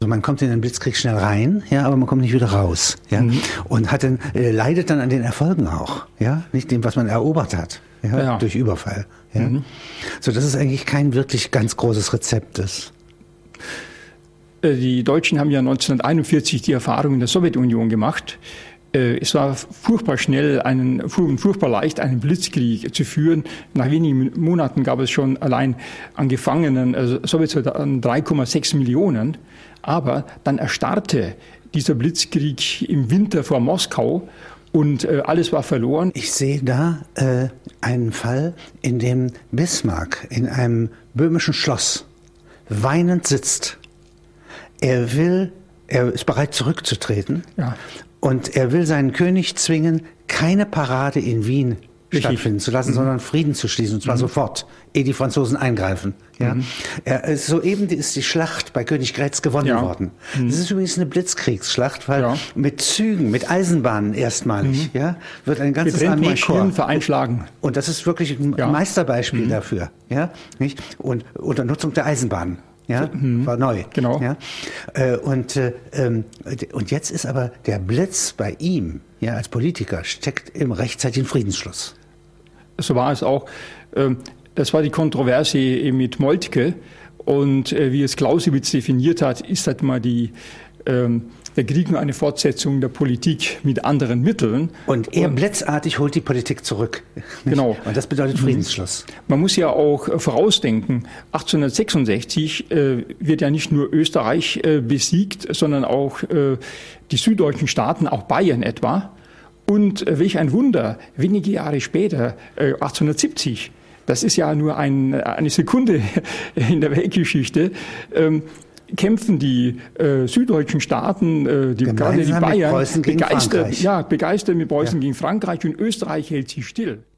Man kommt in den Blitzkrieg schnell rein, ja, aber man kommt nicht wieder raus, ja, und leidet dann an den Erfolgen auch, ja, nicht dem, was man erobert hat, ja. Durch Überfall, ja. So, dass es eigentlich kein wirklich ganz großes Rezept ist. Die Deutschen haben ja 1941 die Erfahrung in der Sowjetunion gemacht. Es war furchtbar schnell, furchtbar leicht, einen Blitzkrieg zu führen. Nach wenigen Monaten gab es schon allein an Gefangenen, also Sowjetsoldaten 3,6 Millionen. Aber dann erstarrte dieser Blitzkrieg im Winter vor Moskau und alles war verloren. Ich sehe da einen Fall, in dem Bismarck in einem böhmischen Schloss weinend sitzt. Er ist bereit zurückzutreten. Ja. Und er will seinen König zwingen, keine Parade in Wien stattfinden zu lassen, sondern Frieden zu schließen, und zwar sofort, ehe die Franzosen eingreifen. Ja? Soeben ist die Schlacht bei Königgrätz gewonnen worden. Das ist übrigens eine Blitzkriegsschlacht, weil mit Zügen, mit Eisenbahnen erstmalig, wird ein ganzes Armeekorps vereinschlagen. Und das ist wirklich ein Meisterbeispiel dafür. Ja? Nicht? Und unter Nutzung der Eisenbahnen. Ja, war neu. Genau. Ja? Und jetzt ist aber der Blitz bei ihm, ja, als Politiker, steckt im rechtzeitigen Friedensschluss. So war es auch. Das war die Kontroverse mit Moltke. Und wie es Clausewitz definiert hat, ist halt mal der Krieg nur eine Fortsetzung der Politik mit anderen Mitteln. Und er blitzartig holt die Politik zurück. Genau. Und das bedeutet Friedensschluss. Man muss ja auch vorausdenken, 1866 wird ja nicht nur Österreich besiegt, sondern auch die süddeutschen Staaten, auch Bayern etwa. Und welch ein Wunder, wenige Jahre später, 1870, das ist ja nur eine Sekunde in der Weltgeschichte, kämpfen die süddeutschen Staaten, gerade die Bayern, begeistert mit Preußen gegen Frankreich, und Österreich hält sich still.